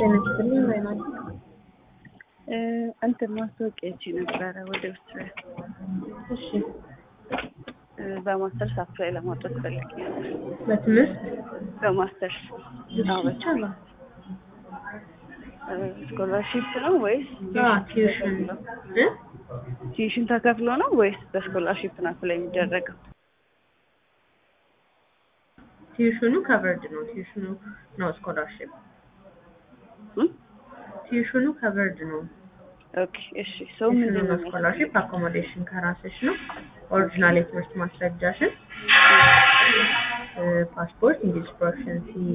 ተነስተልኝ ማለት እንትን ማስታወቂያች ነበረ ወደ ውስጥ እሺ በማስተርስ አፕላይ ለማድረግ ፈልጌ ነበር። በትምህርት በማስተርስ ይቻላል። ስኮላርሺፕ ነው ወይስ ቲዩሽን ቲዩሽን ተከፍሎ ነው ወይስ በስኮላርሺፕ ነው አፕላይ የሚደረገው? ቲዩሽኑ ከቨርድ ነው። ቲዩሽኑ ነው ስኮላርሺፕ። ቲዩሽኑ ከቨርድ ነው። ኦኬ እሺ። ሰው ምን ነው ስኮላርሺፕ አኮሞዴሽን ከራስሽ ነው። ኦሪጂናል የትምህርት ማስረጃሽን ፓስፖርት፣ እንግሊዝ ፕሮፊሸንሲ